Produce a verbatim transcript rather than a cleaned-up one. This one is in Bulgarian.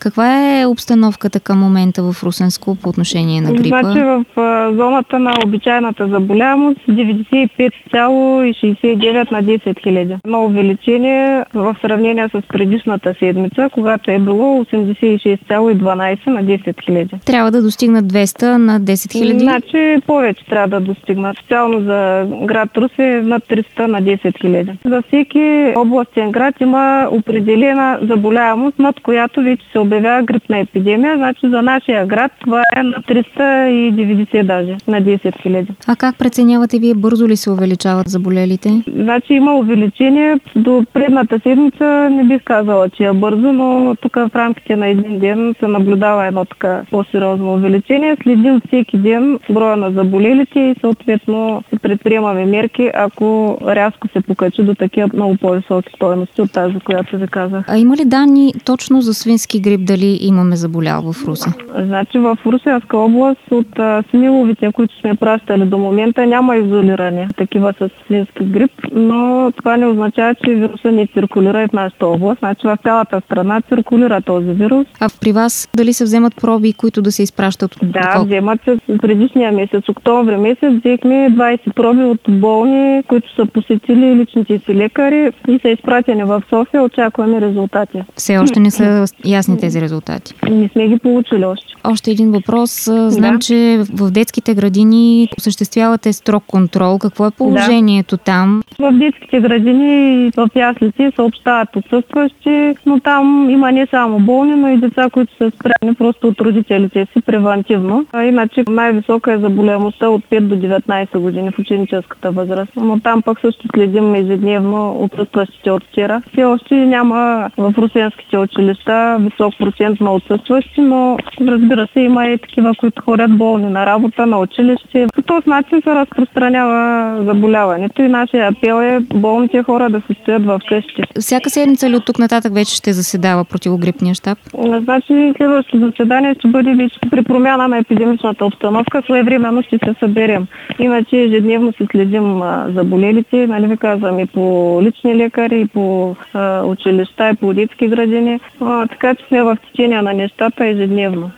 Каква е обстановката към момента в Русенско по отношение на грипа? Значи в а, зоната на обичайната заболяемост деветдесет и пет цяло шейсет и девет на десет хиляди. Но увеличение в сравнение с предишната седмица, когато е било осемдесет и шест цяло дванадесет на десет хиляди. Трябва да достигнат двеста на десет хиляди? Значи повече трябва да достигнат. Специално за град Русе над триста на десет хиляди. За всеки областен град има определена заболяемост, над която вече се обявява грипна епидемия. Значи за нашия град това е на триста и деветдесет даже, на десет хиляди. А как преценявате вие, бързо ли се увеличават заболелите? Значи има увеличение. До предната седмица не бих казала, че е бързо, но тук в рамките на един ден се наблюдава едно така по-сериозно увеличение. Следим всеки ден броя на заболелите и съответно се предприемаме мерки, ако рязко се покачи до такива много по-високи стойности от тази, която ви казах. А има ли данни точно за свински грип, дали имаме заболял в Русе? Значи в Русенска област от а, смиловите, които сме пращали до момента, няма изолиране такива с свински грип, но това не означава, че вируса не циркулира и в нашата област. Значи в цялата страна циркулира този вирус. А при вас дали се вземат проби, които да се изпращат? Да, колко? Вземат се предишния месец, октомври месец, взехме двадесет проби от болни, които са посетили личните си лекари и са изпратени в София. Очакваме резултати. Все още не са ясни тези резултати. Не сме ги получили още. Още един въпрос. Знам, да. че в детските градини осъществявате строг контрол. Какво е положението да. там? В детските градини и в яслите съобщават отсъстващи, но там има не само болни, но и деца, които са спряни просто от родителите си превентивно. А иначе най-висока е заболеваемостта от пет до деветнадесет години в ученическата възраст. Но там пък също следим ежедневно отсъстващите от вчера. Все още няма в русенските училища висок процент на отсъстващи, но разбира се, има и такива, които ходят болни на работа, на училище. По този начин се разпространява заболяването и нашия апел е болните хора да се стоят в къщи. Всяка седмица ли от тук нататък вече ще заседава противогрипния щаб? Значи следващото заседание ще бъде вече при промяна на епидемичната обстановка. Своевременно ще се съберем. Иначе ежедневно се следим заболелите, нали ви казвам, и по лични лекари, и по а, училища, и по детски градини. А, така че сме в течение на нещата ежедневно.